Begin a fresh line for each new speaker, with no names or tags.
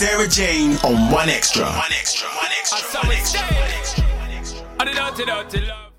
Sarah Jane on One Extra. One Extra. One Extra. One Extra.
I did not love.